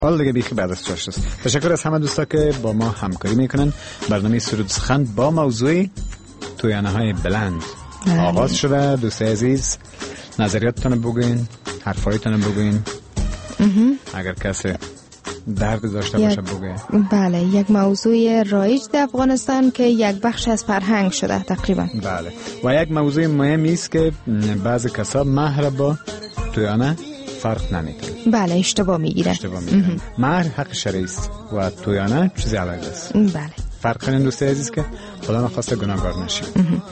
حال دیگه بیخی بعد از چاشت است. تشکر از همه دوستا که با ما همکاری میکنن. برنامه سرود سخن با موضوع تویانه‌های بلند آغاز شده. دوستای عزیز نظریاتتون بگوین، حرفایتون بگوین. اگر کسی درد داشته باشه بگه. بله، یک موضوع رایج در افغانستان که یک بخش از فرهنگ شده تقریبا. بله، و یک موضوع مهمی است که بعضی کسا مهر با تویانه فرق نمیکنه. بله، اشتباه میگیرن. مهر حق شرعی است و تویانه چیزی علاوه است. بله، فرق کنین دوستای عزیز که خدا نخواسته گناهکار نشیم.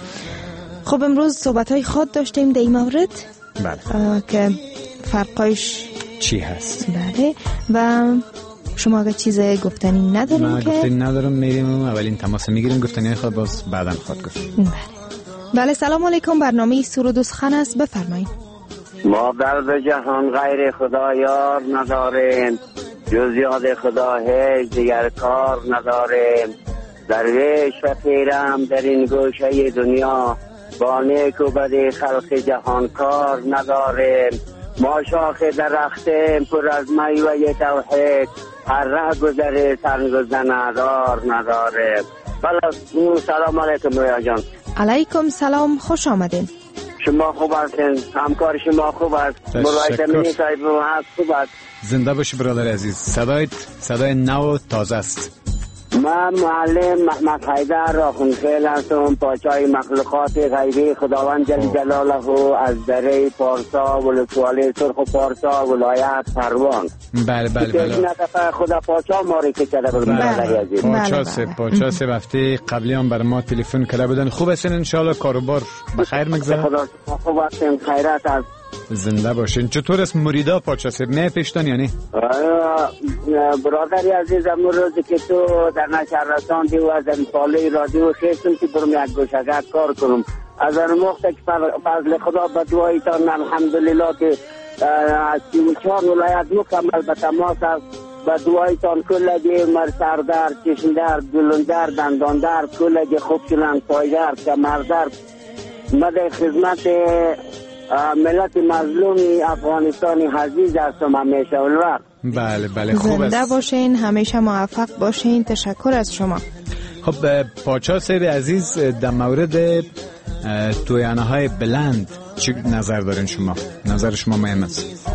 خب امروز صحبت‌های خود داشتیم در این مورد. بله. که فرقش چی هست؟ بله. و شما اگه چیز گفتنی نداریم؟ من گفتنی ندارم، میریم اولین تماس میگیریم، گفتنی خود باز بعداً خود گفتیم. بله، سلام علیکم. برنامه سرود و سخن است، بفرمایید. ما در جهان غیر خدا یار نداریم، جز یاد خدا هیچ دیگر کار نداریم. درویش فقیرم در این گوشه دنیا، با نیک و بد خلق جهان کار نداریم. ما شاخ درختیم پر از میوه توحید، هر ره گذر سرگذشت نداریم. بله، سلام علیکم رویا جان. علیکم سلام، خوش آمدین. شما خوب هستین؟ همکار شما خوب است؟ مرایت منی صاحب هست خوب است؟ زنده باشی برادر عزیز. صدای نو و تازه است. من معلم محمد حیدر راخونخیل هستم، پاچای مخلوقات غیبی خداوند جل جلاله از دره پارسا ولسوالی سرخ و پارسا ولایت پروان. بله بله بله. این دفعه خدا پاچا ماری که کرده بود برادر عزیز. پاچا سه هفته قبلی هم بر ما تلفن کرده بودن. خوب هستین ان شاء الله؟ کاروبار بخیر میگذره؟ خدا خوب هستین، خیرات است. زنده باشین. چطور است مریدا پاچا سه نه پیشتن یعنی؟ برادری عزیز، امروز روزی که تو در نشر رساندی و از این پاله رادیو خیستم که برم یک گوشگرد کار کنم. از آن موقع که فضل خدا به دعایتان الحمدلله که از 34 ولایت مکمل به تماس است. به دعایتان کلگی سردرد، چشم درد، گلون درد، دندان درد کلگی خوب شدن، پای درد، کمر درد. مده خدمت ملت مظلومی افغانستانی عزیز هستم همیشه الوقت. بله بله، خوب است. زنده باشین، همیشه موفق باشین. تشکر از شما. خب پاچا صاحب عزیز، در مورد تویانه های بلند چی نظر دارین شما؟ نظر شما مهم است.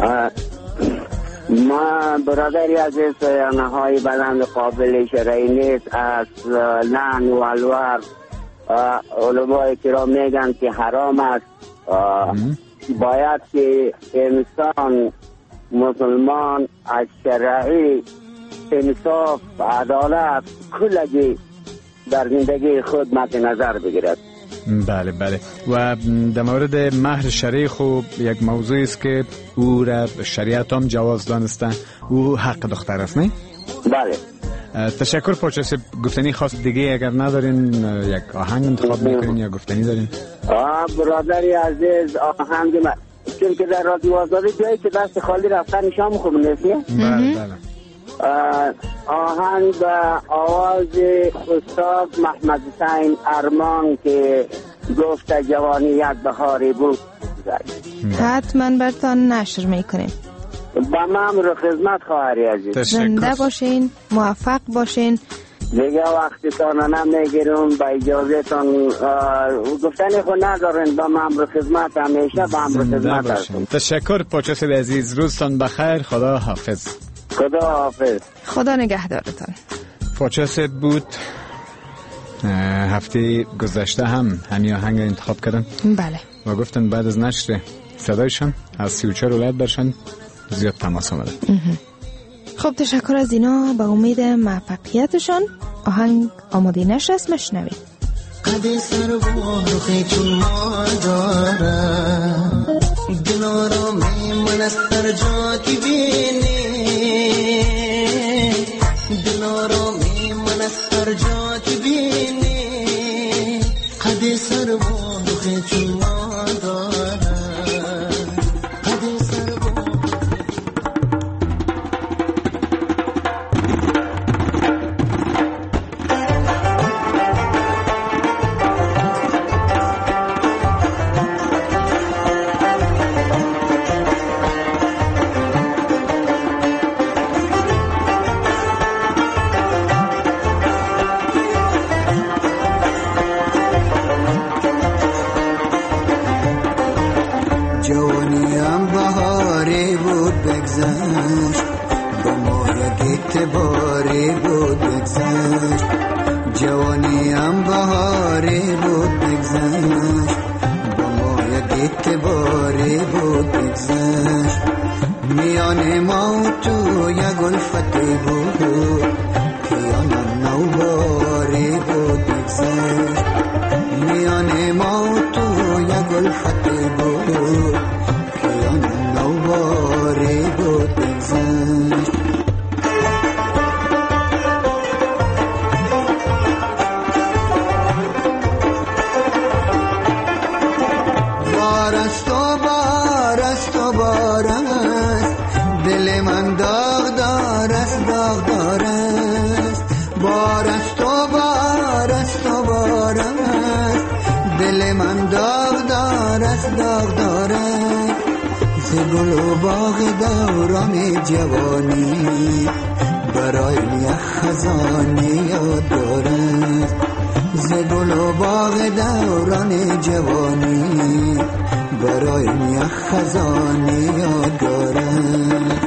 ما برادری عزیز، تویانه های بلند قابل شرعی نیست. از لعن و الور علمای کرام میگن که حرام است. باید که انسان مسلمان از شرعی انصاف و عدالت کلگی در زندگی خود مد نظر بگیرد. بله بله. و در مورد مهر شرعی خوب یک موضوعی است که او را شریعت هم جواز دانسته. او حق دختر است، نه؟ بله. تشکر پاچا صاحب. گفتنی خاص دیگه اگر ندارین یک آهنگ انتخاب میکنین یا گفتنی دارین؟ برادری عزیز، آهنگ چون که در رادیو آزادی جایی که دست خالی رفتن نشان میخوام نیست. بله بله. آهنگ آواز استاد محمد حسین ارمان که گفت جوانی یک بهاری بود. حتما برتان نشر میکنیم. با من رو خدمت خواهری عزیز. زنده باشین، موفق باشین. دیگه وقتی تانو نمیگیرم، با اجازه تان گفتنی خود ندارین. با من رو خدمت، همیشه با من رو خدمت هستم. تشکر پاچا صاحب عزیز. روزتان بخیر. خدا حافظ. خدا حافظ. خدا نگهدارتان. پاچا صاحب بود. هفته گذشته هم همین آهنگ انتخاب کردن. بله. و گفتن بعد از نشر صدایشان از 34 ولایت برشان زیاد تماس آمده. خب تشکر از اینا. به امید موفقیتشان آهنگ آماده نشست. مشنوید. قد سربان خیچون ما دارم، دلارا من از سر جا کی بینی، دلارا من از سر جا کی بینی. قد سربان خیچون ما دارم. اعتباری بود بگذشت، جوانیم بهاری بود بگذشت، با ما یک اعتباری بود بگذشت، میان ما و تو یک الفتی بود، پیانم نوباری بود بگذشت، میان ما و تو یک الفتی بود، پیانم نوباری بود بگذشت. بارست و بارست و بارست، دل من داغدار است داغدار است، بارست و بارست و بارست، دل من داغدار است داغدار است، ز گل و باغ دوران جوانی برای یک خزانی یادگار است، ز گل و باغ دوران جوانی برای یک خزانی یادگار است.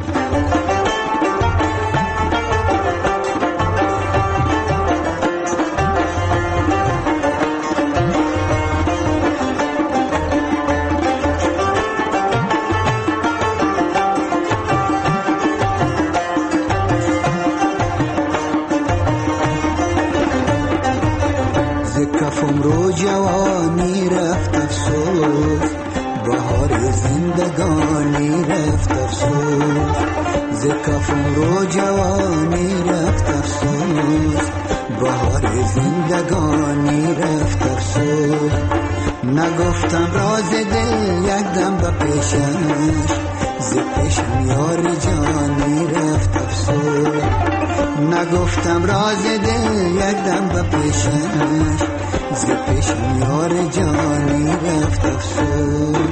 کفم رو جوانی رفت افسوس، بهار زندگانی رفت افسوس، ز کفم رو جوانی رفت افسوس، بهار زندگانی رفت افسوس، نگفتم راز دل یک دم به پیشش، ز پیشم یار جانی رفت افسوس، نگفتم راز دل یک دم به پیشش، ز پیشم یار جانی رفت افسوس.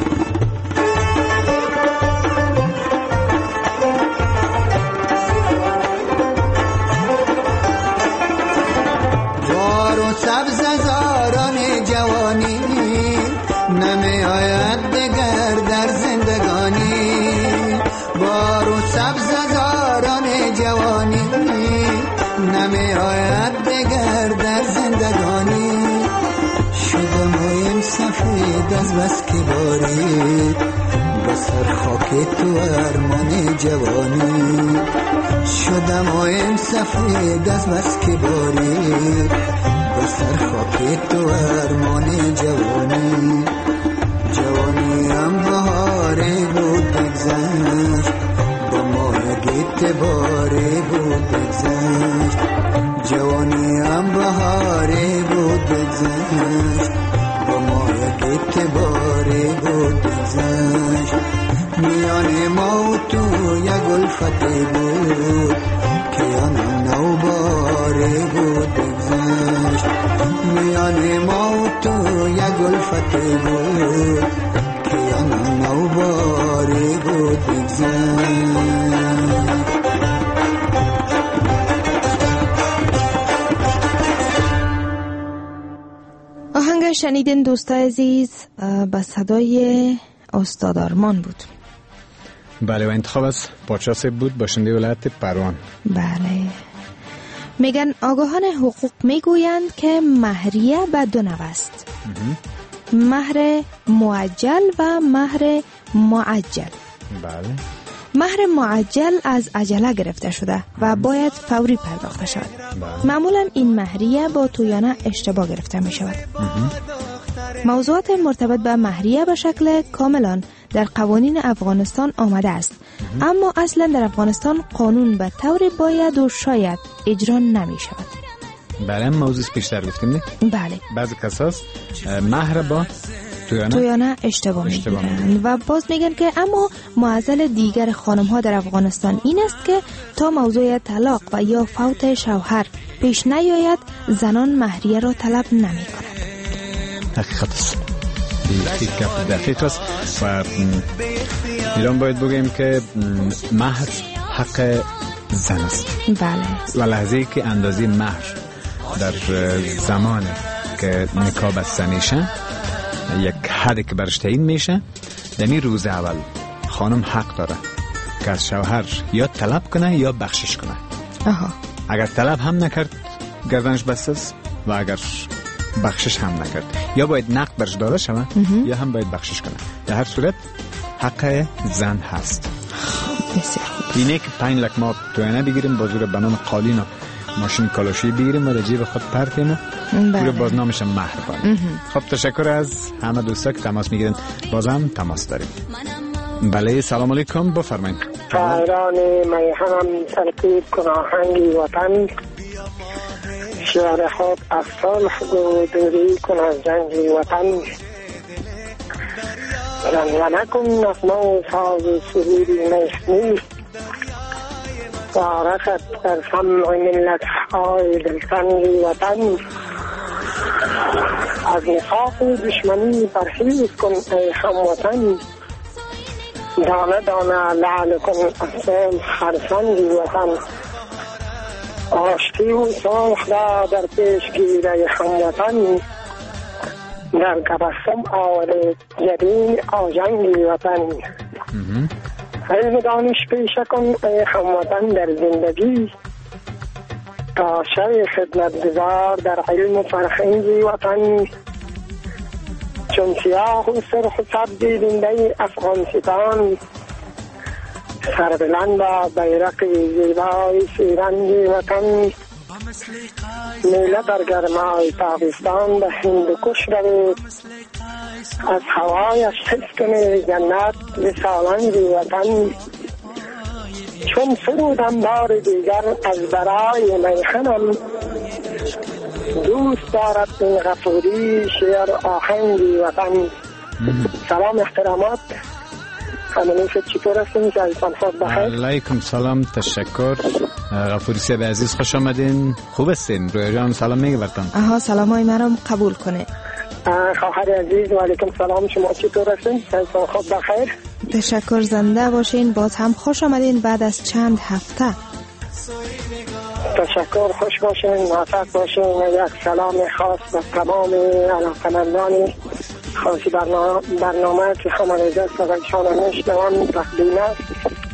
بار و سبز زاران جوانی نمی آید دگر در زندگانی، بار و سبز زاران جوانی نمی آید دگر در زندگانی، شدم آیم سفید از بس که بارید بسر خاک تو ارمان جوانی، شدم آیم سفید از بس که بارید بسر خاک تو ارمان جوانی، جوانیم بهاری بود بگذشت، با ما یک اعتباری بود بگذشت، جوانیم بهاری بود بگذشت، با ما یک اعتباری بود بگذشت، میان ما و تو یک الفتی بود، که آنم نوباری بود بگذشت، میان ما و تو یک الفتی بود، که آنم نوباری بود بگذشت. آهنگ شنیدین دوستای عزیز به صدای استاد آرمان بود. بله، و انتخاب از پادشاه صاحب بود، باشنده ولایت پروان. بله، میگن آگاهان حقوق میگویند که مهریه به دو نوع است، مهر معجل و مهر معجل. بله، مهر معجل از عجله گرفته شده و باید فوری پرداخته شود. معمولا این مهریه با تویانه اشتباه گرفته می شود. موضوعات مرتبط به مهریه به شکل کاملا در قوانین افغانستان آمده است، اما اصلا در افغانستان قانون به طوری باید و شاید اجرا نمی شود. بله، موضوع بیشتر گفتیم نه؟ بله، بعضی کساس مهر با تویانه اشتباه میگیرن و باز میگن که اما معضل دیگر خانم ها در افغانستان این است که تا موضوع طلاق و یا فوت شوهر پیش نیاید زنان مهریه را طلب نمی کنند. حقیقت است، دقیق است و ایران باید بگیم که مهر حق زن است. بله، و لحظه که اندازه مهر در زمان که نکاح بسته میشه یک حدی که برش تعیین میشه، در این روز اول خانم حق داره که از شوهر یا طلب کنه یا بخشش کنه. اگر طلب هم نکرد گردنش بسته است و اگر بخشش هم نکرد یا باید نقد برش داده شود یا هم باید بخشش کنه. در هر صورت حق زن هست. بسیار خوب. اینه که 5 لک ما توینه بگیریم با زور بنام قالین و ماشین کالاشی بگیریم و در جیب خود پرتیم و پور بازنامش مهر کنیم. خب تشکر از همه دوستا که تماس میگیرن. بازم تماس داریم. بله سلام علیکم بفرمایید. شاعران میهنم ترکیب کن آهنگی وطن، شعر خود از صلح گو دوری کن از جنگ وطن، رنگ نکن نفنو ساز سروری میخنی، وارقت در سمع ملت های دلتنگی وطن، از نفاق دشمنی پرهیز کن ای هموطن، دانه دانه لعل کن از صلح خرسنگی وطن، آشتی و صلح را در پیش گیره هموطن، در تبسم آوره جدین آجنگی وطن، علم دانش پیشه کن ای هموطن در زندگی، تا شوی خدمت گزار در علم و فرهنگی وطن، چون سیاه و سرخ و سبزی زنده افغانستان، سربلند و بیرق زیبای سیرنگی وطن، میله در گرمای پاکستان به هندوکش روید، از هوایش حس کنی جنت وصالنگی وطن، چون سرودم بار دیگر از برای میهنم، دوست دارد این غفوری شعر آهنگی وطن. سلام احترامات، خانم چطور هستین؟ جایتان خود بخیر. علیکم سلام، تشکر. غفوری صاحب عزیز خوش آمدین. خوب هستین؟ رویا جان سلام میگه براتون. سلامای مرا قبول کنه. خواهر عزیز و علیکم سلام، شما چطور هستین؟ جایتان خود بخیر. تشکر، زنده باشین. باز هم خوش آمدین بعد از چند هفته. تشکر، خوش باشین، موفق باشین. یک سلام خاص به تمام علاقمندان خاصی برنامه که خمانیده صدایشان میشنوم تقدیم است.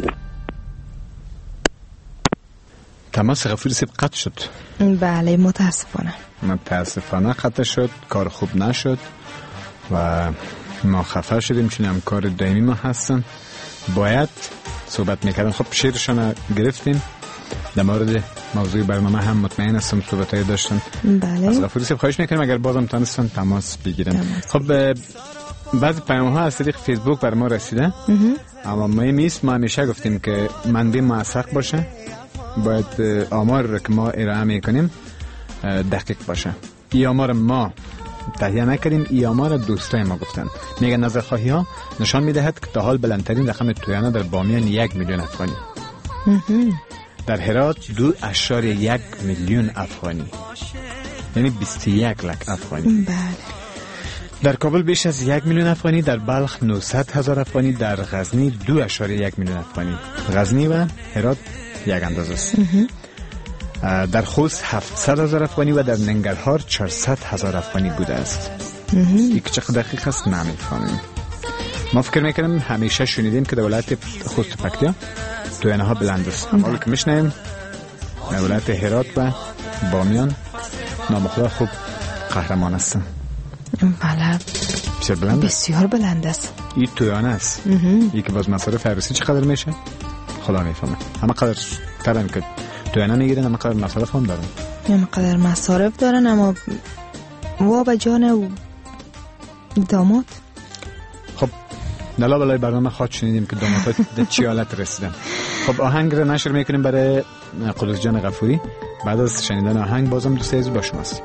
تماس غفوری صاحب قطع شد. بله متاسفانه قطع شد. کار خوب نشد و ما خفه شدیم چون هم کار دائمی ما هستن، باید صحبت میکردن. خب شعرشان گرفتیم. در مورد موضوع برنامه هم مطمئن هستم صحبتایی داشتن. بله. از غفوری صاحب خواهش میکنم اگر بازم تونستن تماس بگیرن. خب بعضی پیام ها از طریق فیسبوک بر ما رسیده، اما ما همیشه گفتیم که منبع موثق باشه، باید آمار رو که ما ارائه میکنیم دقیق باشه. ای آمار ما تهیه نکردیم، ای آمار دوستای ما گفتن. میگن نظرخواهی ها نشان میدهد که تا حال بلندترین رقم تویانه در بامیان 1 میلیون افغانی، در هرات 2.1 میلیون افغانی، یعنی 21 لک افغانی. بله. در کابل بیش از 1 میلیون افغانی، در بلخ 900,000 افغانی، در غزنی 2.1 میلیون افغانی. غزنی و هرات یک اندازه است. در خوست 700,000 افغانی و در ننگرهار 400,000 افغانی بوده است. یک چقدر دقیق است نمیفهمیم. ما فکر میکنم همیشه شنیدیم که در ولایت خوست و پکتیا تویانه ها بلند است، اما که میشنیم در ولایت هرات و بامیان نامخدا خوب قهرمان هستن. بله بسیار بلند است. این تویانه است. این که باز مصارف عروسی چقدر میشه خدا میفهمه. همه قدر ترم که تویانه میگیرن همه قدر مصارف هم دارن، همه قدر مصارف دارن. اما وا به جان داماد. خب نلا بلای برنامه خواهد شنیدیم که دامادات در چی حالت رسیدن. خب آهنگ رو نشر میکنیم برای قدوس جان غفوری. بعد از شنیدن آهنگ بازم دوست عزیز با شماست.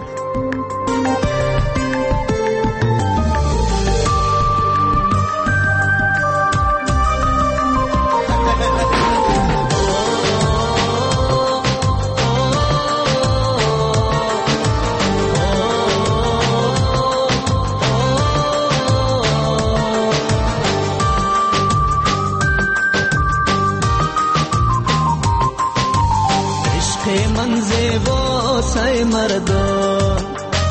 مردان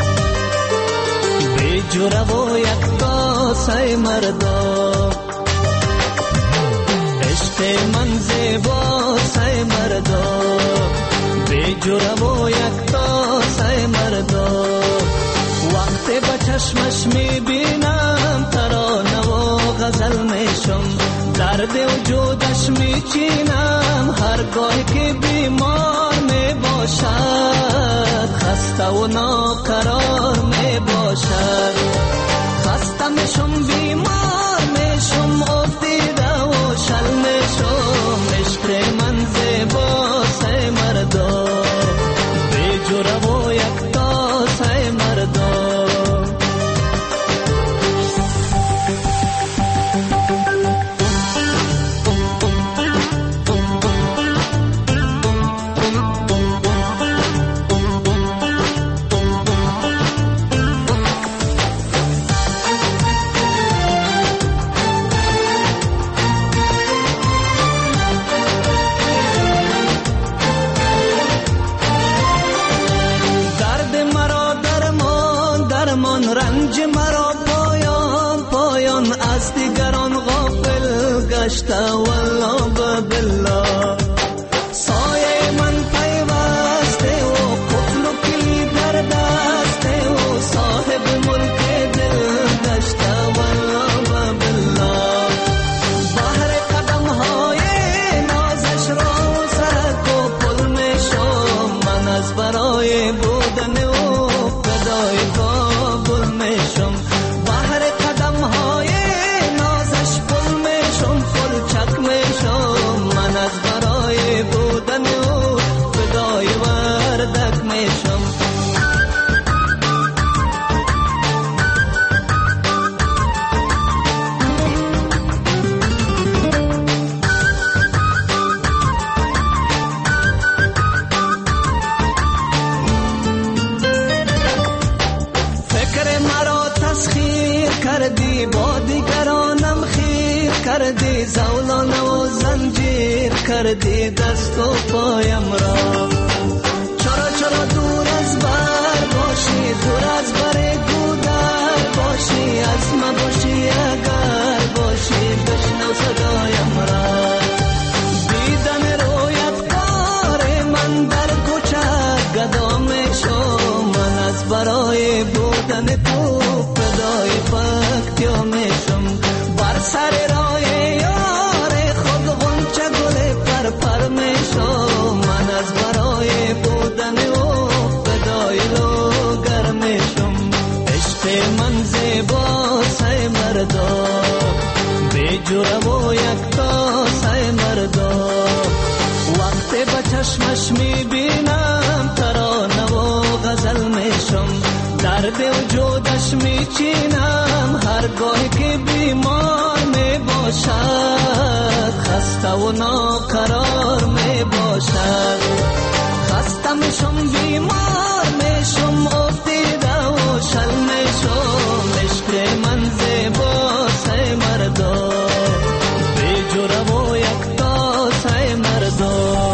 بیجوره و یک تا سای مردان عشق زیباست ای مردا، بی جرم و یکتا ای مردا. وقتی به چشمش میبینم ترانه و غزل میشم، درد وجودش میچینم هرگاه که بیمار میباشد، خسته و ناقرار میباشد. خسته میشم بیمار میشم افتیده و شل میشم، عشق من زیباست ای مردا، بی جرم و یکتاست ای مردا. رنج مرا پایان پایان از دیگران غافل گشته، والله بالله سایه من پیوسته و قفل و کلید در دسته و صاحب ملک دل گشته، والله بالله بحر قدم های نازش را سرک و پل میشم، من از برای بودن و فدای کابل میشم. بحر قدم های نازش پل میشم، پل چک میشم، من از برای بودن و فدای وردک میشم. کردی با دیگرانم خیر کردی، زولانه و زنجیر کردی دست و پایم را. چرا چرا دور از بر باشی، دور از بر گودر باشی، از من باشی اگر باشی، بشنو صدایم را. دیدن رویت کار من در کوچه گدا میشم، من از برای بودن تو فدای فکتیا میشم. بر سر راه یار خود غنچه گل پر پر میشم، من از برای بودن او فدای لوگر میشم. عشق من زیباست ای مردا، بی جرم و یکتاست ای مردا. وقتی به چشمش میبینم ترانه و غزل میشم، درد وجودش میچینم هرگاه که بیمار میباشد، خسته و ناقرار میباشد. خسته میشم بیمار میشم افتیده و شل میشم، عشق من زیباست ای مردا، بی جرم و یکتاست ای مردا.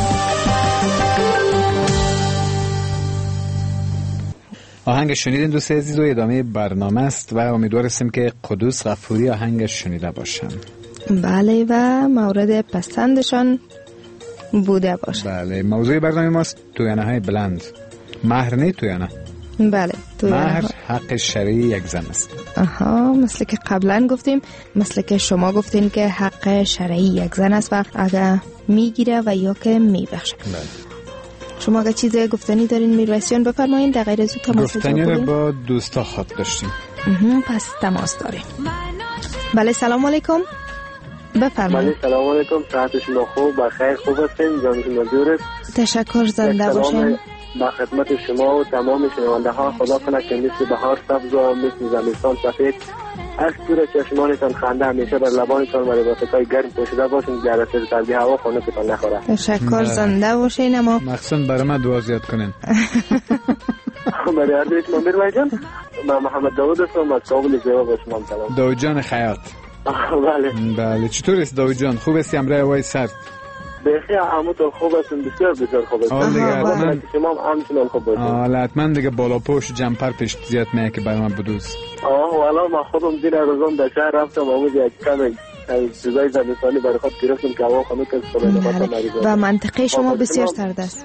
آهنگ شنیدین دوست عزیز و ادامه برنامه است و امیدوار هستیم که قدوس غفوری آهنگش شنیده باشن. بله و مورد پسندشان بوده باشه. بله موضوع برنامه ماست تویانه های بلند. مهر نه تویانه. بله مهر حق شرعی یک زن است. آها، مثل که قبلا گفتیم، مثل که شما گفتین که حق شرعی یک زن است و اگر میگیره و یا که میبخشه. بله. شما اگه چیز گفتنی دارین میرویسیان بفرمایین، در غیر از او تماس گفتنی رو با دوستا خط داشتیم. پس تماس داریم. بله سلام علیکم، بفرمایید. بله سلام علیکم، صحت شما خوب؟ بخیر خوب هستین؟ جان شما جور است؟ تشکر، زنده باشین. با خدمت شما و تمام شنونده ها، خدا کنه که مثل بهار سبز و مثل زمستان سفید، از دور چشمانتان خنده همیشه بر لبانتان و لباسهای گرم پوشیده باشین، در اثر سردی هوا خونتان نخوره. تشکر، زنده باشین. اما مخصوصا برای من دعا زیاد کنین. برای هر دویت من بیر جان، من محمد داود هستم از کابل. جواب شما سلام. داود جان خیاط. بله چطور است داود جان؟ خوب است امروز هوای سرد؟ بخیر، همونطور خوب هستم، بسیار بسیار خوب هستم. حال دیگه حتما شما هم همچنان خوب باشید. حتما دیگه بالا پوش جمپر پیش زیاد میه که برای من بدوز. والا من خودم دین روزان در شهر رفتم، آموز یک کمی چیزای زمستانی برای خود گرفتم که هوا خنک است و منطقه شما بسیار سرد است.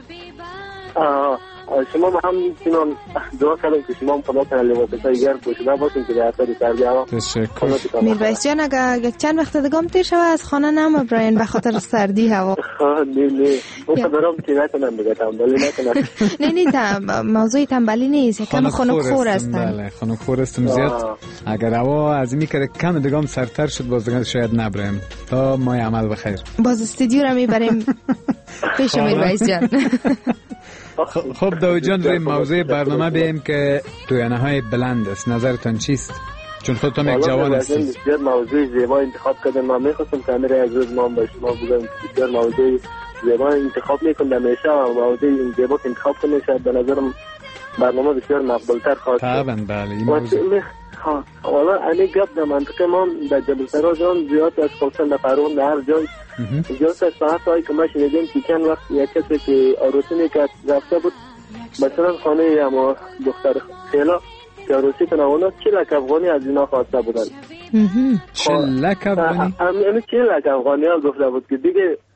شما هم میتونم دعا کردم که شما هم خدا کنه لباسای گرم پوشیده باشین که در اثر سردی هوا. تشکر. میرویس جان اگر یک چند وقت دیگه هم تیر شوه از خانه نام براین به خاطر سردی هوا. نه اون خبرام که نکنم دیگه تنبلی نکنم. نه موضوع تنبلی نیست، یکم خنک‌خور هستن. بله خنک‌خور هستم زیاد. اگر هوا از این که کم دیگه هم سردتر شد باز دیگه شاید نبریم تا مای عمل بخیر. باز استودیو رو میبریم پیش میرویس جان. خب داوود جان روی موضوع برنامه بیایم که تویانه‌های بلند است، نظرتان چیست؟ چون خودتون یک جوان هستید. بسیار موضوع زیبا انتخاب کردم. من می‌خواستم کامرای عزیز ما با شما بگم بسیار موضوع زیبا انتخاب می‌کنم همیشه و موضوع این زیبا انتخاب کنه شاید به نظرم برنامه بسیار مقبول‌تر خواهد شد. طبعاً بله این موضوع. والا امی گپ در منطقه ما در جبل سراج زیاد از خصوصا در فرون در هر جای زیاد از ساعت هایی که ما شنیدیم که چند وقت یک کسی که عروسی میکرد رفته بود مثلا خانه اما دختر خیلا که عروسی کنه اونا 40 افغانی از اینا خواسته بودن. 40 افغانی؟ امی 40 افغانی ها گفته بود که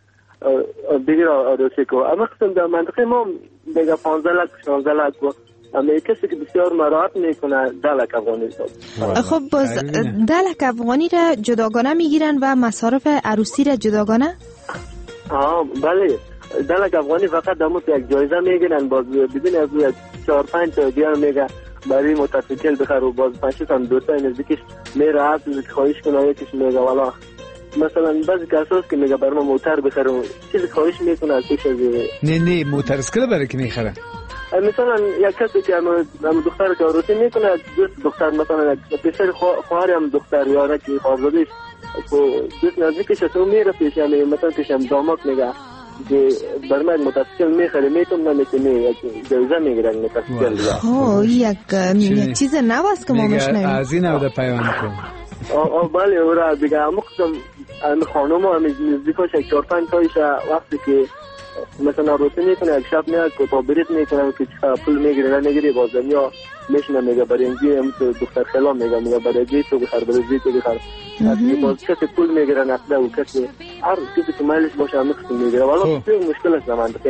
دیگه عروسی کو. اما قسم در منطقه ما دیگه 15 لک 16 لک اما کسی که بسیار مراعات میکنه 10 لک افغانی شد. خب باز 10 لک افغانی را جداگانه میگیرن و مصارف عروسی را جداگانه؟ بله 10 لک افغانی فقط دمو یک جایزه میگیرن باز بدون از 4-5 تا دیگر میگه برای موتورسیکل بخره و باز 5-6 تا دوستای نزدیکش میره عرض خواهش کنه یکیش میگه والا مثلا بعضی کساس که میگه برای ما موتور بخره چیزی خواهش میکنه از پیش از نه موتورسیکل برای کی میخره؟ مثلا یک کسی که هم دختر که عروسی میکنه دوست دختر مثلا پسر خواهر هم دختر یاره که خواهرزادش دوست نزدیکش تو میره پیش هم مثلا پیش هم داماد میگه که برای موتورسیکل میخره میتونم نمیتونه یک جایزه میگیرن موتورسیکل. یک چیز نو است که ما میشنویم. از این نوده پیوند کن. بله اورا دیگه مخصوصا خانم هم نزدیکاش 4-5 تایش وقتی که مثلا عروسی میکنه یک شب میاد که تا بریت میکنه که پول میگیره نمیگیره بازم یا میشنه میگه برای اینجی دختر خلا میگه برای جی تو بخر برای جی تو بخر باز کسی پول میگیره نقده و کسی هر کسی که مالش باشه مخصوص میگیره والا بسیار مشکل است منطقه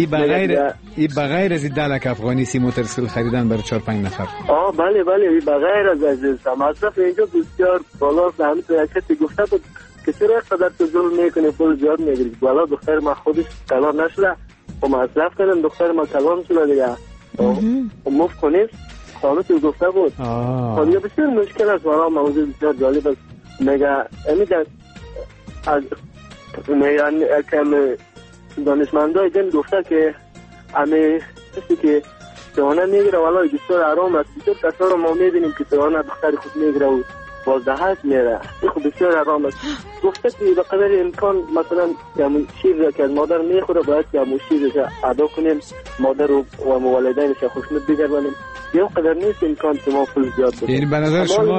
ای بغیر از 10 لک افغانی سی موتورسیکل خریدن برای 4-5 نفر. بله ای بغیر از مصرف اینجا بسیار بالاست. همین کسی گفته بود که چرا قدر تو ظلم میکنی پول زیاد میگیری. والا دختر ما خودش کلان نشده و مصرف کردن دختر ما کلان شده دیگه مفت کنید خانه تو گفته بود. خانه بسیار مشکل است. والا موضوع بسیار جالب است. میگه امیدن از میگن کم دانشمندای دن گفته که همه کسی که سوانه میگیره والا بسیار آرام است. بسیار کسا رو ما میبینیم که سوانه دختر خود میگیره و 12 میره خب بسیار آرام است. گفته که به قدر امکان مثلا همون شیر که از مادر میخوره باید که همون شیرش ادا کنیم مادر و والدینش خوشنود بگردانیم. یه قدر نیست امکان که ما پول زیاد بدیم. یعنی به نظر شما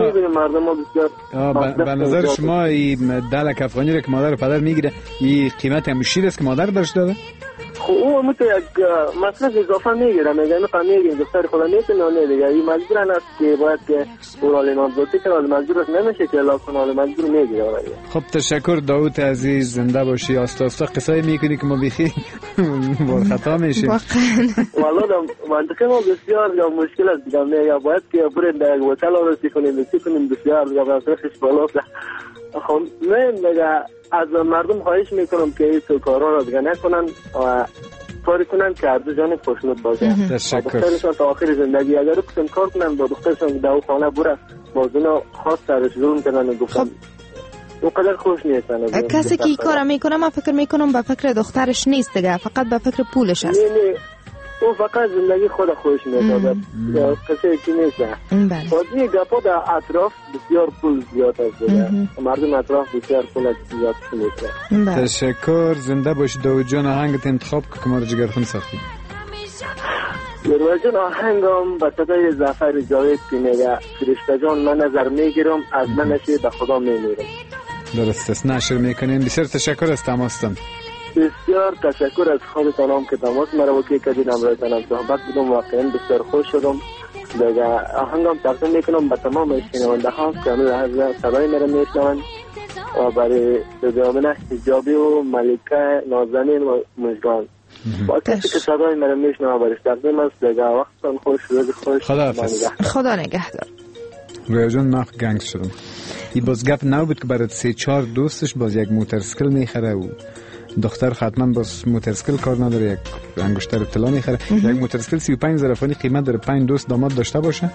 به نظر شما این 10 لک افغانی را که مادر و پدر میگیره این قیمت همون شیر است که مادر برش داده؟ خب او هم تو یک مصرف اضافه میگیره میگه میخوام میگیم دختر خدا میتونه نه دیگه این مجبورن است که باید که اورال نامزدی کنه مجبور نمیشه که اعلام کنه مجبور میگیره. خب تشکر داوود عزیز زنده باشی. آستا قصه میکنی که ما بیخی خطا میشیم والا منطقه ما بسیار مشکل است دیگه میگه باید که بریم در هتل آرزو کنیم بسیار دیگه مصرفش بالاست. خب میگه از مردم خواهش میکنم که این کارا را دیگه نکنن و کاری کنن که عرض جان خوشنود باشه. دخترشان تا آخر زندگی اگر کسیم کار کنن با دخترشان دو خانه بره بازونا خاص سرش ظلم کنن و گفتن او قدر خوش نیستن. کسی که این کار میکنه من فکر میکنم به فکر دخترش نیست دیگه فقط به فکر پولش است. نه او فقط زندگی خود خوش میکنه کسی که نیست. بازی گپا در اطراف بسیار پول زیاد است مردم اطراف بسیار پول زیاد میکنه. تشکر زنده باشی داوود جان. آهنگت انتخاب که ما رو جگرخون ساختی. داوود جان آهنگم با صدای ظفر جاوید که میگه فرشته جان من نظر میگیرم از من نشی به خدا میمیرم. درست است نشر میکنین. بسیار تشکر از تماستان. بسیار تشکر از خودتان هم که تماس مرا وکی کردین امروزتان هم صحبت بودم واقعا بسیار خوش شدم. دیگه آهنگم تقدیم میکنم به تمام شنونده ها که هنوز صدای مرا میشنون برای دامنه حجابی و ملکه نازنین و مژگان با کسی که صدای مرا میشنوه برش تقدیم است. دیگه وقتتان خوش، روز خوش. خدا نگهدار. رویا جان ما گنگ شدم. این باز گپ نو بود که برای 3-4 دوستش باز یک موتورسیکل میخره و دختر حتما باز موتورسیکل کار نداره، یک انگشتر اطلاع میخره. یک موتورسیکل 35,000 افغانی قیمت داره. 5 دوست داماد داشته باشه،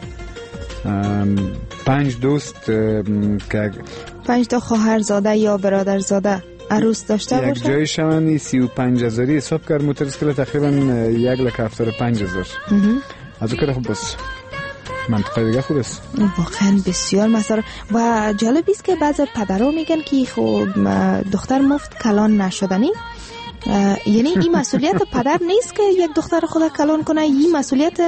5 دوست که 5 تا خواهرزاده یا برادرزاده عروس داشته باشه، یک جای شمانی 35,000 حساب کرد. موتورسیکل تقریبا 1,75,000. از اون که خب بس منطقه دیگه خوب است. واقعا بسیار مسئله. و جالب است که بعضی پدرها میگن که خب دختر مفت کلان نشدنی، یعنی این مسئولیت پدر نیست که یک دختر خود کلان کنه، این مسئولیت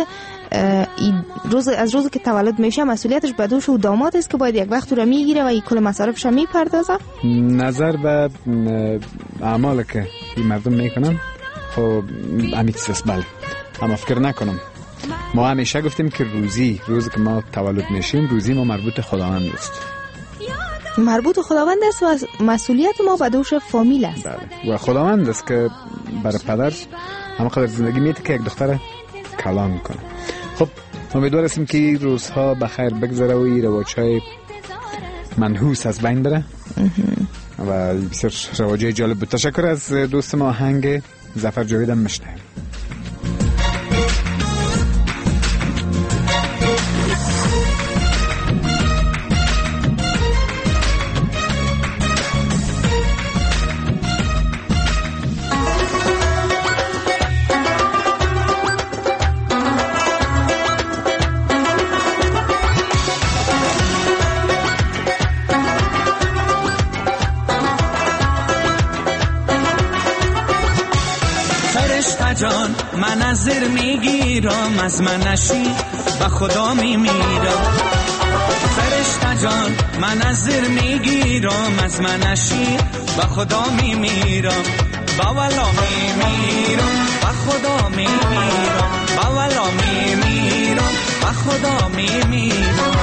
از روزی که تولد میشه مسئولیتش به دوش و داماد است که باید یک وقت رو میگیره و این کل مصارفش میپردازه. نظر به اعمال که این مردم میکنن خب امیت است. بله، اما فکر نکنم. ما همیشه گفتیم که روزی که ما تولد میشیم روزی ما مربوط خداوند است. مربوط خداوند است و مسئولیت ما به دوش فامیل است. بله، و خداوند است که برای پدر همه قدر زندگی میده که یک دختر کلان کنه. خب امیدوار هستیم که روزها بخیر بگذره و این رواج‌های منحوس از بین بره و بسیار رواج‌های جالب بود. تشکر از دوست ما آهنگ ظفر جاوید هم میشنویم. جان من از زیر میگیرم، از من نشی و خدا میمیرم. فرشته جان من از زیر میگیرم، از من نشی و خدا میمیرم. با ولا میمیرم و خدا میمیرم، با ولا میمیرم و خدا میمیرم.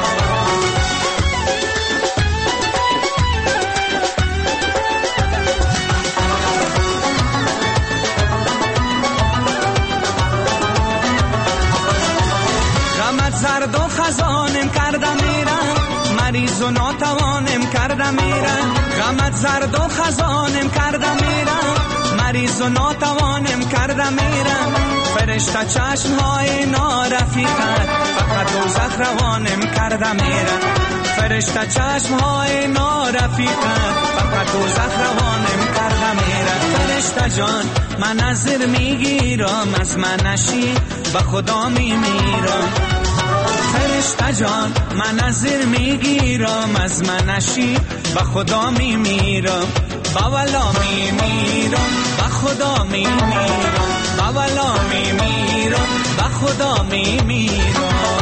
زرد و خزانم کردم میرم، مریض و ناتوانم کردم میرم. غمت زرد و خزانم کردم میرم، مریض و ناتوانم کردم میرم. فرشته چشمهای نارفیقت فقط دوزخ روانم کردم میرم. فرشته چشمهای نارفیقت فقط دوزخ روانم کردم میرم. فرشته جان من از زیر میگیرم، از من نشی و خدا میمیرم. فرشته جان من از زیر میگیرم، از من نشی و خدا میمیرم. با ولا میمیرم و خدا میمیرم، با ولا میمیرم و خدا میمیرم.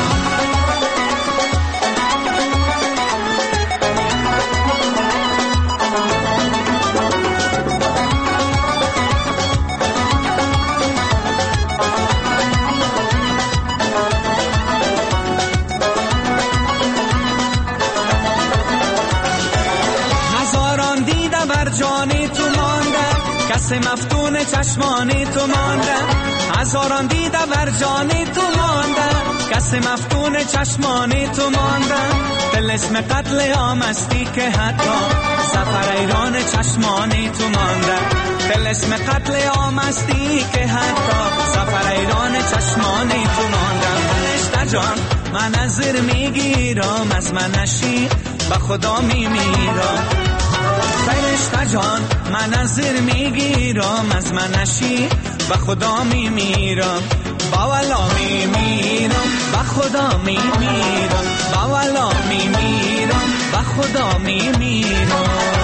جانی تو مانده، کس مفتون چشمانی تو مانده. هزاران دیده بر جانی تو مانده، کس مفتون چشمانی تو مانده. دل اسم قتل آمستی که حتی سفر ایران چشمانی تو مانده. دل اسم قتل آمستی که حتی سفر ایران چشمانی تو مانده. فرشته جان من از زیر میگیرم، از من نشی و خدا میمیرم. فرشته جان من از زیر میگیرم، از من نشی و خدا میمیرم. با ولا میمیرم و خدا میمیرم، با ولا میمیرم و خدا میمیرم.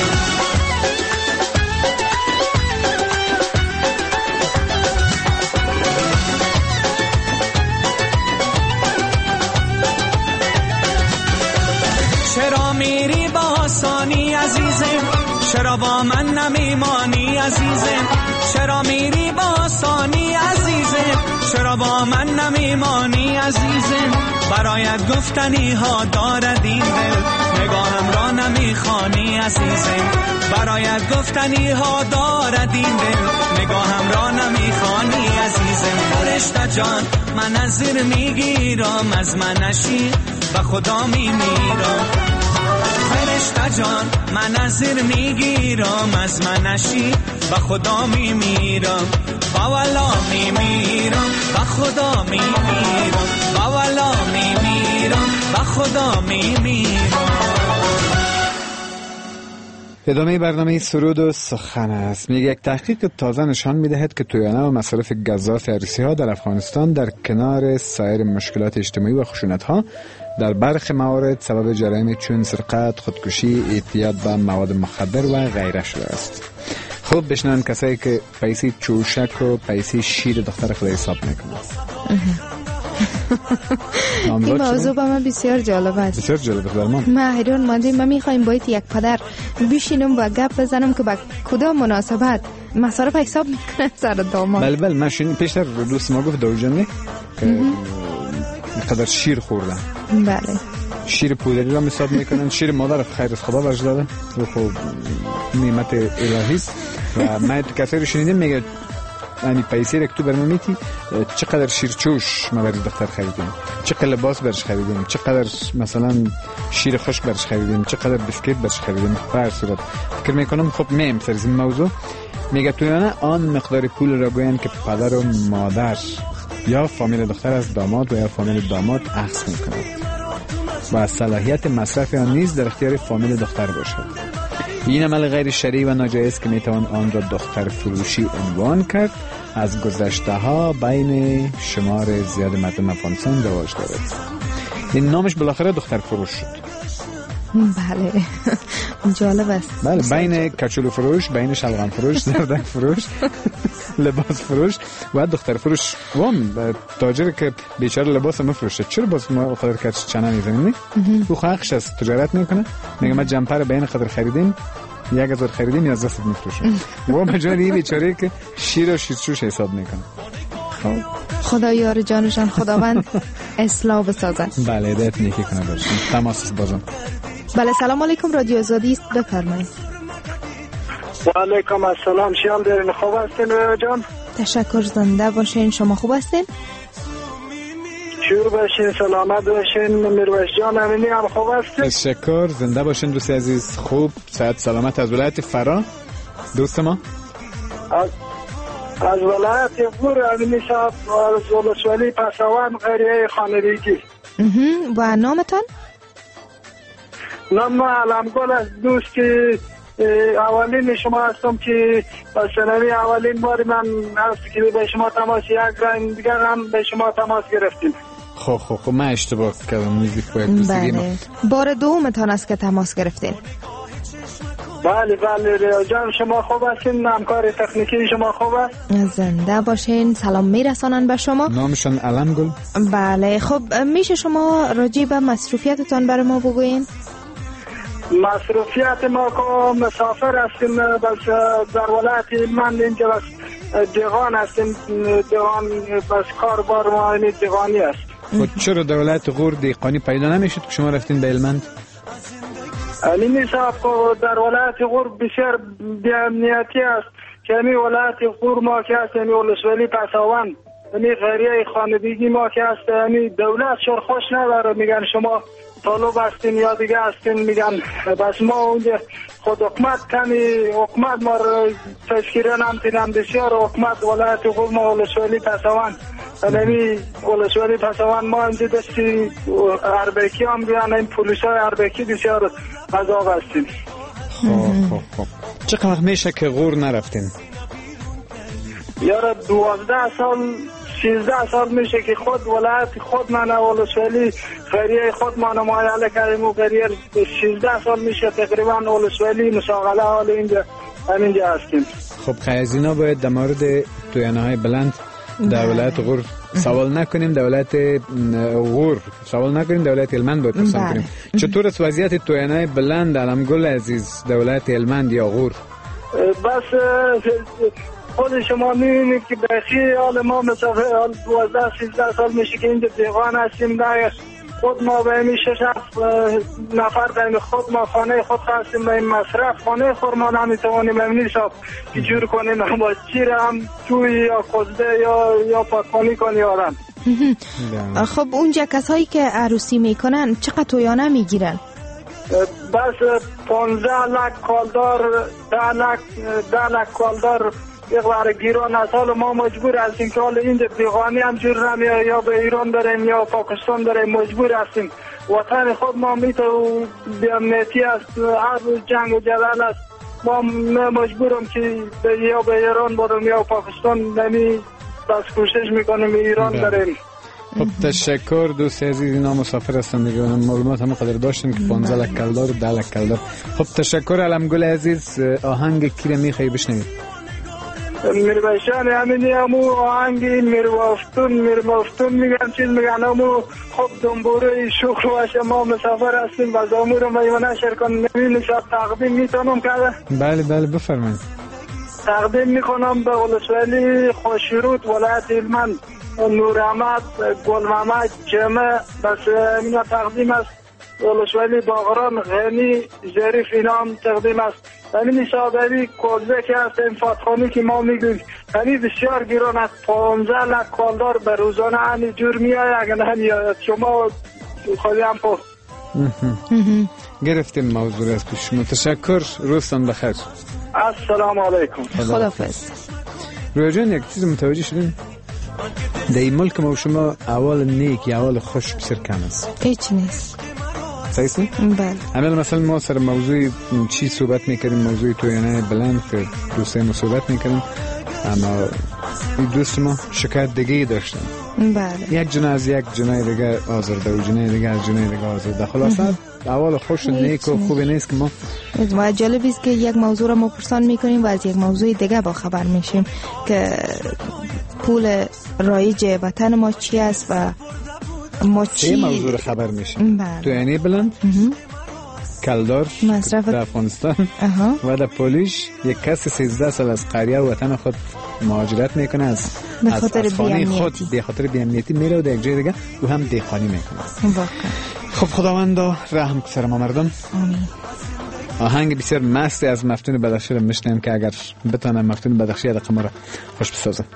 چرا میری با آسانی عزیزم، چرا با من نمیمانی عزیزم. چرا میری با آسانی عزیزم، چرا با من نمیمانی عزیزم. برایت گفتنی ها دارد این دل، نگاهم را نمیخوانی عزیزم، برایت گفتنی ها دارد این دل، نگاهم را نمیخوانی عزیزم. فرشته جان من از زیر میگیرم، از من نشی و خدا میمیرم. فرشته جان من از زیر میگیرم، از من نشی و خدا میمیرم. باولا میمیرم و خدا میمیرم، باولا میمیرم و خدا میمیرم. ادامه برنامه سرود و سخن است. میگه یک تحقیق تازه نشان میدهد که تویانه و مصارف گزاف عروسی ها در افغانستان در کنار سایر مشکلات اجتماعی و خشونت ها در برخی موارد سبب جرایم چون سرقت، خودکشی، اعتیاد به مواد مخدر و غیره شده است. خوب بشنن کسایی که پیسی چوشک و پیسی شیر دختر خود حساب میکنن. این موضوع با من بسیار جالب است. بسیار جالب است برام. ما حیران ماندیم. من میخوایم باید یک پدر بشینم و گپ بزنم که با کدام مناسبت مصارف حساب میکنه سر داماد. بله من پیشتر دوست ما گفت دوجنه که قدر شیر خوردن. بله. شیر پودری را حساب میکنن. شیر مادر خیر از خدا برش داده و خب نعمت الهی است. و من کسی رو شنیدم میگه یعنی پیسی را که تو برام میتی چقدر شیرچوش ما برای دختر خریدیم، چقدر لباس برش خریدیم، چقدر مثلا شیر خشک برش خریدیم، چقدر بسکیت برش خریدیم. به هر صورت فکر میکنم خب میم سر این موضوع میگه تویانه آن مقدار پول را گوین که پدر و مادر یا فامیل دختر از داماد و یا فامیل داماد اخذ میکنند و صلاحیت مصرف آن نیز در اختیار فامیل دختر باشد. این عمل غیر شرعی و ناجایز که میتوان آن را دختر فروشی عنوان کرد از گذشته ها بین شمار زیاد مردم افغانستان رواج دارد. این نامش بالاخره دختر فروش شد. بله جالب است. بله بین کچولو فروش، بین شلغم فروش، زردک فروش، لباس فروش و دختر فروش. وام تاجر که بیچاره لباس مفروشه چرا باز ما خاطر کچ چنا میزنیم؟ او حقش از تجارت میکنه. میگه ما جمپر بین خاطر خریدیم 1000 خریدیم 1100 میفروشیم. و مجانی بیچاره که شیر و شیرچوش حساب میکنه. خدا یار جانشان خداوند اصلاح بسازد. بله هدایت نیکی کنه باشیم. تماس بازم. بله سلام علیکم رادیو آزادی است بفرمایید. و علیکم السلام. شیال دارین خوب هستین رویا جان؟ تشکر زنده باشین. شما خوب هستین؟ شور باشین سلامت باشین. میرویس جان امینی هم خوب هستین؟ تشکر زنده باشین دوست عزیز. خوب صحت سلامت. از ولایت فرا دوست ما از ولایت غور امینی صاحب از ولسوالی پسوان قریه خانگی. و نامتان؟ نام علمگل از دوست اولین شما هستم که سنوی اولین بار من هست که به شما تماس یک رنگ دیگر هم به شما تماس گرفتیم. خب من اشتباه کردم. موزیک باید بسیدیم. بله بار دومتان است که تماس گرفتین. بله جان شما خوب هستین؟ همکار تکنیکی شما خوب است؟ زنده باشین. سلام میرسانن به شما. نامشان علمگل. بله خب میشه شما راجع به مصروفیتتان برای ما بگوین؟ مصروفیت ما که مسافر هستیم بس در ولایت من اینجا بس دیغان هستیم. دیغان بس کاربار ما این دیغانی است. خود چرا در ولایت غور دیغانی پیدا نمیشد که شما رفتین به هلمند؟ علیمی صاحب در ولایت غور بسیار بی‌امنیتی است که این ولایت غور ما که هست این ولسوالی پسوان این قریه خانگی ما که هست این دولت شر خوش نداره. میگن شما طالب هستین یا دیگه هستین. میگن بس ما اونجا خود حکمت کنی حکمت ما تشکیره نمتینم بسیار حکمت ولایت غور ما ولسوالی پسوان نمی ولسوالی پسوان ما اینجا دستی اربکی هم بیان این پولیس های اربکی بسیار عذاب هستیم. خب چقدر میشه که غور نرفتین؟ یاره 12 سال 13 سال میشه که خود ولایت خود من ولسوالی خیریه خود ما نمایاله کردیم و خیریه 13 سال میشه تقریبا ولسوالی مساقله حال اینجا هستیم. خب خیزینا باید در مورد تویانه های بلند در ولایت غور سوال نکنیم. در ولایت غور سوال نکنیم. در ولایت هلمند باید پرسان کنیم. چطور است وضعیت تویانه های بلند علمگل عزیز در ولایت هلمند یا غور؟ بس خود شما میبینید که بخی حال ما مسافر 12-13 سال میشه که اینجا دیغان هستیم. خود ما به این 6 نفر بین خود ما خانه خود خواستیم به این مصرف خانه خود ما نمیتوانیم امنی صاحب که جور کنیم با چی را هم توی یا قصده یا پاکانی کنی آرم. خب اونجا کسایی که عروسی میکنن چقدر تویانه میگیرن؟ بس 15 لک کالدار 10 لک کالدار یک بار گیران است. حالا ما مجبور هستیم که حالا اینجا بیغانی هم جور نمیاد یا به ایران بریم یا پاکستان بریم مجبور هستیم. وطن خود ما میتو بیامنیتی است هر جنگ و جدل است ما مجبورم که یا به ایران برم یا پاکستان نمی بس کوشش میکنیم ایران بریم. خب تشکر دوست عزیز اینا مسافر هستن دیگه معلومات هم قدر داشتن که 15 لک کلدار و 10 لک کلدار. خب تشکر علمگل عزیز آهنگ کی رو میخوای بشنوی؟ میربشان همینی همو آهنگی میرمفتون میگن چیز میگن همو خب دنبوره شوخ باشه ما مسافر هستیم باز امور رو میمونه شرکان نمینی شب تقدیم میتونم کرده؟ بله بفرمایید. تقدیم میکنم به ولسوالی خوشیروت ولایت هلمند نور احمد گل محمد جمع بس اینا تقدیم است. ولسوالی باغران غنی ظریف اینا هم تقدیم است. همین صاحبی کوزه که هست این فاتخانی که ما میگویم همین بسیار گیران است. 15 لک کالدار به روزانه همین جور میآید اگر نمیآید شما خواهی هم پو گرفتیم موضوع از پیش شما. تشکر روزتان بخیر. السلام علیکم. خداحافظ. رویا جان یک چیز متوجه شدیم در این ملک ما و شما اول نیک یا اول خوش بسیار کم است. هیچ نیست. صحیح؟ بله. عمل مثلا ما سر موضوع چی صحبت میکردیم موضوع تویانه بلند که دوسته ما صحبت میکردیم اما این دوست ما شکایت دیگه داشتن. بله. یک جنه از یک جنه دیگه آزرده و جنه دیگه از جنه دیگه آزرده. خلاصه اول خوش و نیک و خوب نیست که ما و جالب است که یک موضوع را ما پرسان میکنیم و از یک موضوع دیگه با خبر میشیم که پول رایج وطن ما چی است و ما چی موضوع را خبر میشیم. تویانه بلند کلدار مصرف در افغانستان و در پولیش یک کس 13 سال از قریه و وطن خود مهاجرت میکنه از خانه خود به خاطر بی‌امنیتی میره و در یک جای دیگه او هم دیخانی میکنه. خب خداوندا رحم کنه سر ما مردم. آمین. آهنگ بسیار مست از مفتون بدخشی رو میشنیم که اگر بتونم مفتون بدخشی رقم را خوش بسازم.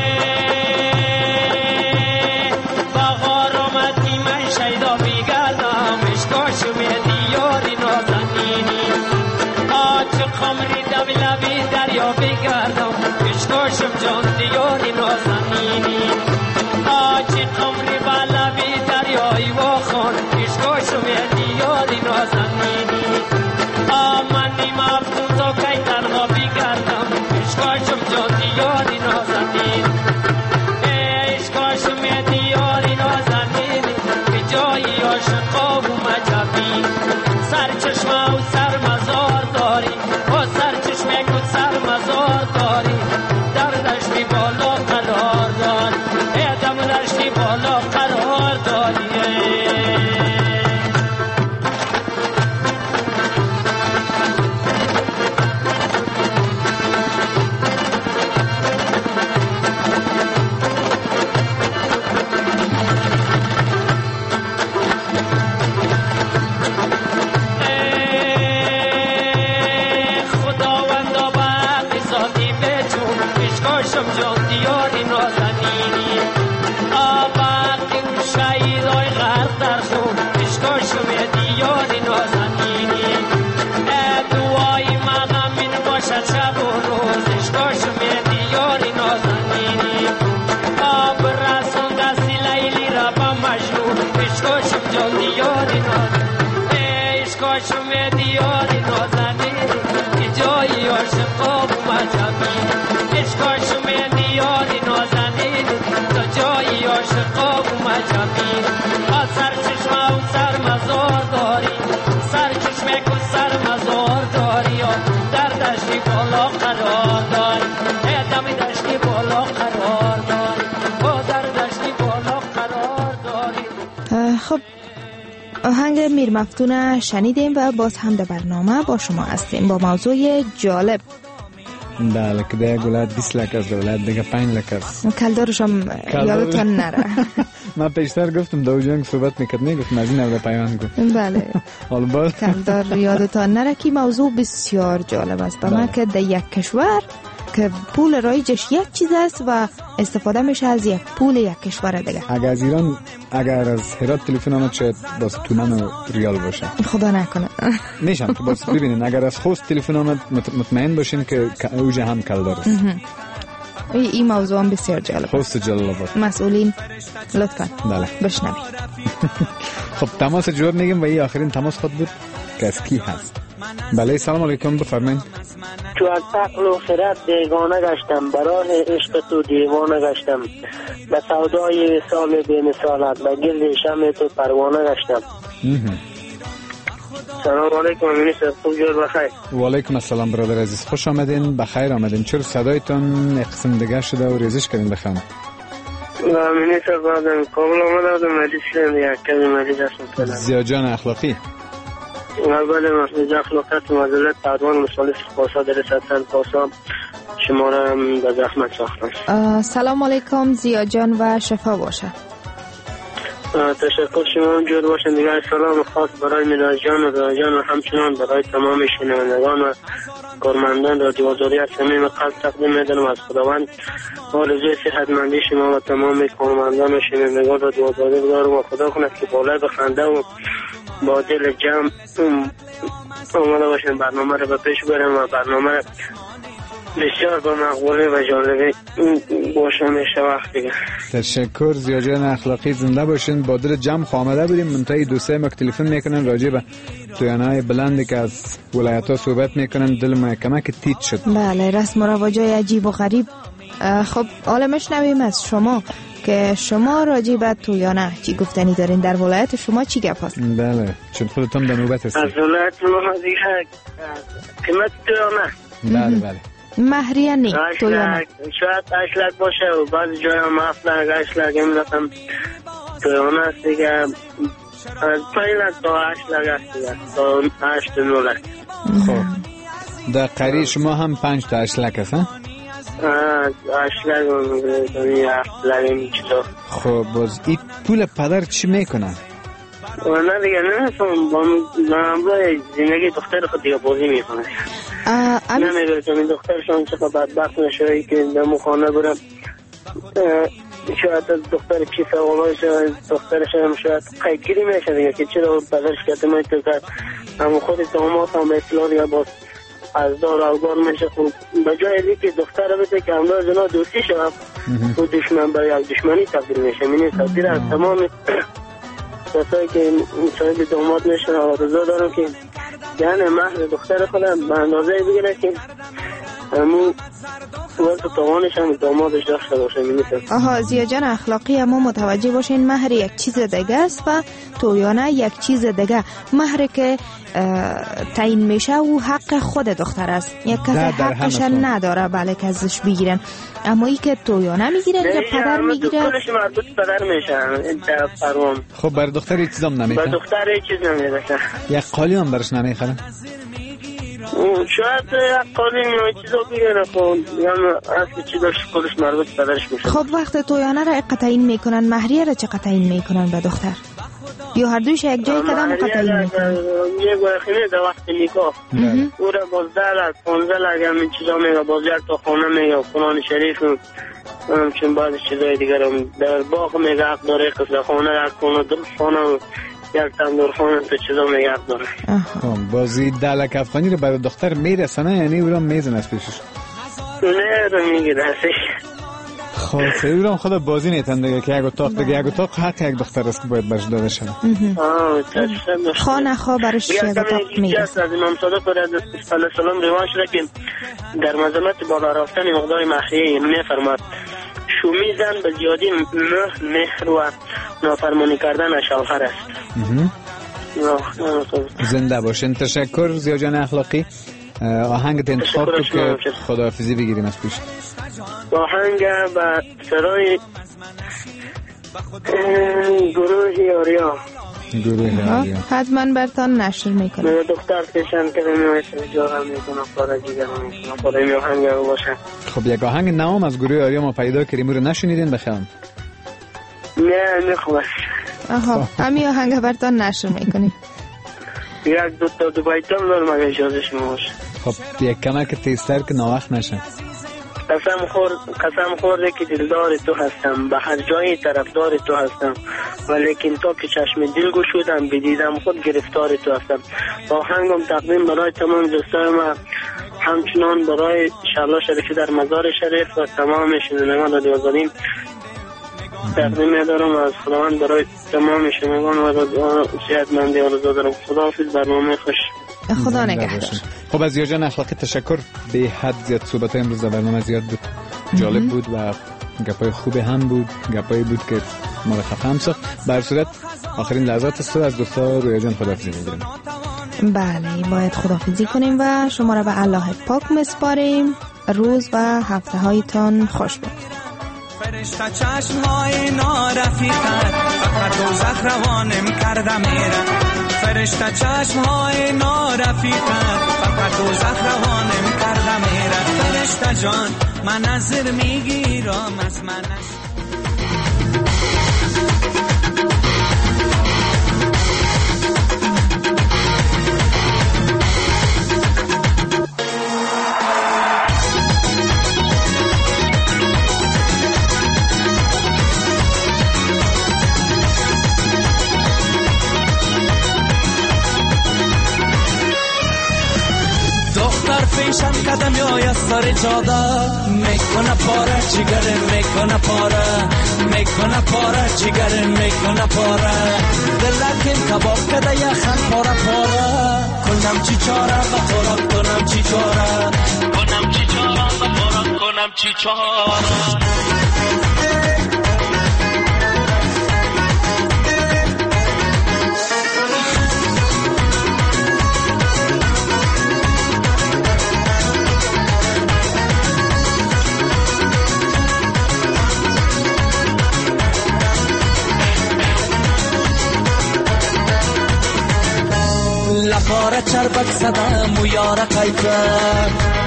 بغار آمدی من شیدا میگردم بالا قرار داری. خب آهنگ میر مفتون شنیدیم و باز هم در برنامه با شما هستیم با موضوع جالب. بله که ده گلت 20 لک از دولت دیگه 5 لک از کلدارش هم یادتان نره. من پیشتر گفتم دو جنگ صحبت میکرد نگفت از این اول پیوند گفت. بله کلدار یادتان نره که موضوع بسیار جالب است. من که در یک کشور که پول رایجش یک چیز است و استفاده میشه از یک پول یک کشور دیگه. اگر از ایران اگر از هرات تلفن آمد شاید باز تومن و ریال باشه. خدا نکنه. میشم که باز ببینین اگر از خوست تلفن آمد مطمئن باشین که اوجه هم کلدار است. این موضوع هم بسیار جالب. خوست جلال آباد. مسئولین لطفاً بشنوید. خب تماس جواب میگیم و این آخرین تماس خود بود که از کی هست. بله سلام علیکم بفرمایید. تو از عقل و خرد بیگانه گشتم برای عشق تو دیوانه گشتم به سودای سال بی مثالت به گرد شمع تو پروانه گشتم. سلام علیکم منیستر خوب جور بخیر. و علیکم السلام برادر عزیز خوش آمدین بخیر آمدین. چرا صدایتون یک قسم دیگه شده و ریزش کردین بخوام. منیستر بعدم کامل آمده مریض شدم یک کمی مریض هستم. زیاد جان اخلاقی بله مسئله اخلاقیت معذرت پروان مصالح پاسا در ستن پاسا شما را به زحمت ساختم. سلام علیکم زیاد جان و شفا باشه. تشکر شما هم جور باشن. دیگر سلام خاص برای میلاد جان و برای جان و همچنان برای تمام شنوندگان و کارمندان رادیو آزادی از صمیم قلب تقدیم می‌کنم از خداوند آرزوی صحتمندی شما و تمام کارمندان و شنوندگان رادیو آزادی بدارم و خدا کند که بالای بخنده و با دل جمع آماده باشن برنامه رو به پیش برم و برنامه بسیار با مقبوله و جالبه باشه همیشه وقت دیگه. تشکر زیاد جان اخلاقی زنده باشین. با دل جمع آمده بودیم منتهی دو سه مک تلفن میکنن راجع به تویانهای بلندی که از ولایت ها صحبت میکنن دل ما کمک تیت شد. بله رسم و رواجای عجیب و غریب. خب حالا مشنویم از شما که شما راجع به تویانه چی گفتنی دارین در ولایت شما چی گپ هست؟ بله چون خودتون در نوبت هستید. از ولایت ما دیگه قیمت تویانه بله مهریه نی تویانه شاید اشلک باشه و بعضی جای هم افلک اشلک این رقم تویانه هست دیگه از 5 لک تا 8 لک هست دیگه تا 8 9 لک. خب در قریه شما هم 5 تا 8 لک هست ها؟ اشلک و 7 لک این چیزا. خب باز این پول پدر چی میکنه؟ نه دیگه نمیتونم با همراه زندگی دختر خود دیگه بازی میکنه. نمیگه که این دخترشان چقدر بدبخت نشوی که دمو خانه برم شاید دختر چی سوالای شاید دخترش هم شاید قیدگیری میشه دیگه که چرا پدرش کته میتو کرد همون خود داماد هم به اصلاح دیگه باز از دار اوگار میشه. خود به جای ازی که دختر بده که همراه زنا دوستی شد و دشمن به یک دشمنی تبدیل میشه. منی تبدیل از تمام کسایی که صاحب داماد میشن آرزو دارم که یعنی مهر دختر خودم به اندازه بگیره که همون وقت توانش هم دامادش داشته باشه می‌تونه. آها زیا جان اخلاقی اما متوجه باشین مهر یک چیز دیگه است و تویانه یک چیز دیگه. مهر که تعیین میشه و حق خود دختر است، یک کسی حقش نداره بله که ازش بگیرن، اما ای که تویانه میگیرن یا پدر میگیره کلش مربوط پدر میشه در فرمان. خب بر دختر هیچ چیزام نمیخواد؟ بر دختر هیچ چیز نمیرسه. یک قالی هم برش نمیخواد؟ شاید قانون یا چیزا بگیره خب یا اصل چی داشت خودش مربوط پدرش میشه. خب وقت تویانه را قطعین میکنن مهریه را چه قطعین میکنن به دختر؟ یا هر دویش یک جای کدام قطعین میکنن؟ یک وقتی در وقت نکاح او را باز 10 لک 15 لک همین چیزا میگه، باز یک تا خانه میگه فلان شریف چون بعض چیزای دیگر در باغ میگه حق داره، قصد خانه یک خانه در خانه یک تندور خانه تو چیزا میگه حق داره. بازی 10 لک افغانی رو برای دختر میرسنه یعنی او را میزن از پیشش؟ نه رو میگیره. خب سیدی رو خدا بازی نیتن دیگه که یک اتاق حق یک دختر است که باید برش داده شده. خانه خواه برش یک اتاق میرسه. از امام صادق علیه السلام روان شده که در مذمت بالا رفتن مقدار مهریه میفرماد شومی زن به زیادی مهر و نافرمانی کردن شوهر است. زنده باشین. تشکر زیا جان اخلاقی. آهنگ انتخاب تو که خداحافظی بگیریم از پیش. آهنگ به سرای گروه آریا. حتما برتان نشر میکنم. دختر پیشن که نمیشه جارم میکنم پاره جیگر میکنم پاره می آهنگ باشه. خب یک آهنگ نام از گروه آریا ما پیدا کردیم رو نشنیدین بخوام؟ نه نخواست. آها همین آهنگ برتان نشر میکنیم. یک دو بیتم دارم اگه اجازه شما باشه. خب یک کمک تیزتر که ناوقت نشه. قسم خورده که دلدار تو هستم، به هر جای طرفدار تو هستم، ولیکن تا که چشم دل گشودم بدیدم خود گرفتار تو هستم. آهنگم تقدیم برای تمام دوستای ما، همچنان برای شهلا شریفی در مزار شریف و تمام شنوندگان رادیو آزادی تقدیم می‌دارم از خداوند برای تمام شنوندگان و صحتمندی آرزو دارم. خداحافظ، برنامه خوش. خدا نگهدار. خب از یاجان اخلاقی تشکر. به حد زیاد صحبت امروز در برنامه زیاد بود، جالب بود و گپای خوب هم بود، گپایی بود که ما رو خفه هم ساخت. به هر صورت آخرین لحظات است از دوستا روی جان خداحافظی می‌گیریم. بله باید خداحافظی کنیم و شما را به الله پاک میسپاریم. روز و هفته هایتان خوش باد. فرشته چشم‌های نارفیقت فقط دوزخ روانم کرده میره. فرشته چشم‌های نارفیقت فقط دوزخ روانم کرده میره. فرشته جان من نظر میگیرم از من. پیشم قدم یا سر جاده میکنه پاره جگر میکنه پاره میکنه پاره جگر میکنه پاره دلکم کباب کده یا خن پاره پاره کنم چی چاره و خوراک کنم چی چاره کنم چی چاره و خوراک کنم چی چاره. لپاره چربک زدم و یاره قیفه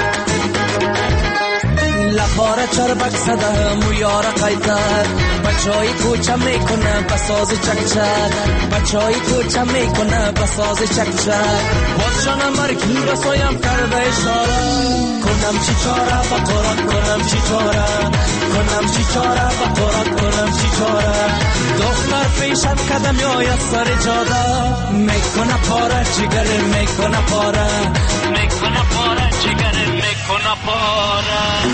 لپاره چربک زدم و یاره قیفه بچهای کوچه میکنه بساز چک چک بچهای کوچه میکنه بساز چک چک باز جانم مرگی رسایم کرده اشاره کنم چی چاره و قرآن کنم چی چاره کنم چی چاره و قرآن کنم چی چاره. دختر پیشم قدم یا سر جاده میکنه پاره جگر میکنه پاره میکنه پاره جگر میکنه پاره.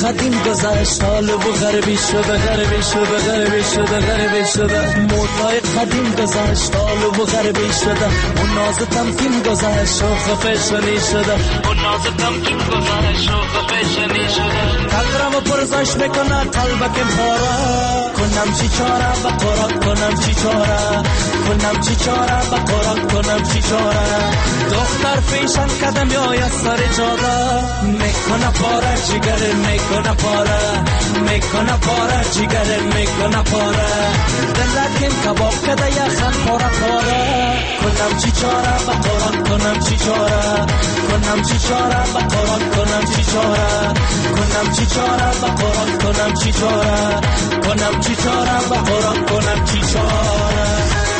قدیم گذشت حال و غربی شده غربی شده غربی شده غربی شده موتای قدیم گذشت حال و غربی شده اون ناز تمکین گذشت شوخ فشنی شده اون ناز تمکین گذشت شوخ فشنی شده قدرم پرزش میکنه قلبکم پاره کنم چی چاره با قرآن کنم چی چاره کنم چی چاره با قرآن کنم چی چاره دختر پیشم قدم بیاید سر جاده میکنه پاره جگر میکنه پاره میکنه پاره جگر میکنه پاره دلکم کباب کده یخم پاره پاره کنم چی چاره با قرآن کنم چی چاره کنم چی چاره با قرآن کنم چی چاره کنم چی چاره با قرآن کنم چی چاره کنم چی چاره با قرآن کنم چی چاره